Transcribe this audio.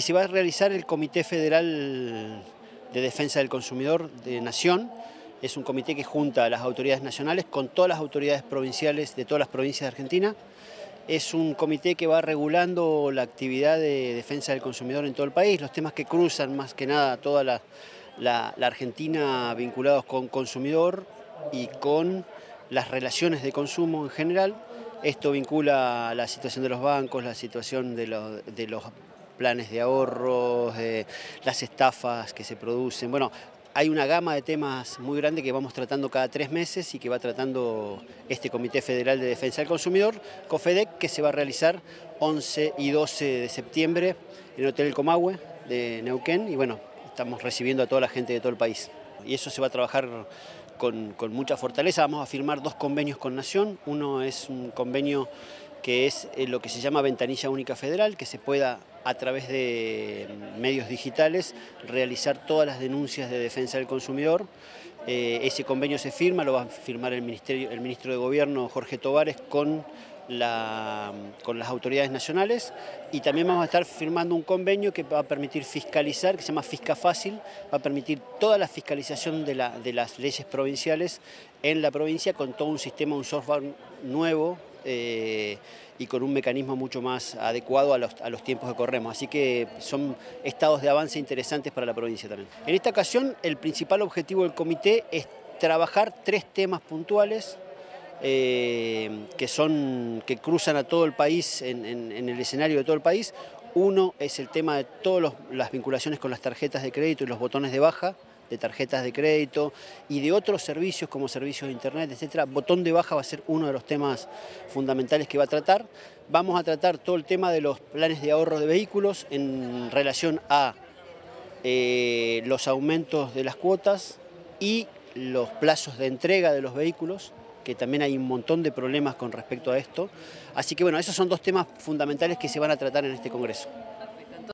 se va a realizar el Comité Federal de Defensa del Consumidor de Nación. Es un comité que junta a las autoridades nacionales con todas las autoridades provinciales de todas las provincias de Argentina. Es un comité que va regulando la actividad de defensa del consumidor en todo el país, los temas que cruzan más que nada toda la Argentina vinculados con consumidor y con las relaciones de consumo en general. Esto vincula la situación de los bancos, la situación de los planes de ahorros, las estafas que se producen. Bueno, hay una gama de temas muy grande que vamos tratando cada 3 meses y que va tratando este Comité Federal de Defensa del Consumidor, COFEDEC, que se va a realizar 11 y 12 de septiembre en el Hotel El Comahue de Neuquén. Y bueno, estamos recibiendo a toda la gente de todo el país. Y eso se va a trabajar con mucha fortaleza. Vamos a firmar 2 convenios con Nación. Uno es un convenio que es lo que se llama Ventanilla Única Federal, que se pueda a través de medios digitales realizar todas las denuncias de defensa del consumidor. Ese convenio se firma, lo va a firmar el ministro de Gobierno, Jorge Tovares, con las autoridades nacionales, y también vamos a estar firmando un convenio que va a permitir fiscalizar, que se llama Fisca Fácil, va a permitir toda la fiscalización de las leyes provinciales en la provincia con todo un sistema, un software nuevo, y con un mecanismo mucho más adecuado a los tiempos que corremos. Así que son estados de avance interesantes para la provincia también. En esta ocasión, el principal objetivo del comité es trabajar 3 temas puntuales que cruzan a todo el país, en el escenario de todo el país. Uno es el tema de todas las vinculaciones con las tarjetas de crédito y los botones de baja de tarjetas de crédito y de otros servicios como servicios de internet, etcétera. Botón de baja va a ser uno de los temas fundamentales que va a tratar. Vamos a tratar todo el tema de los planes de ahorro de vehículos en relación a los aumentos de las cuotas y los plazos de entrega de los vehículos, que también hay un montón de problemas con respecto a esto. Así que bueno, esos son 2 temas fundamentales que se van a tratar en este congreso.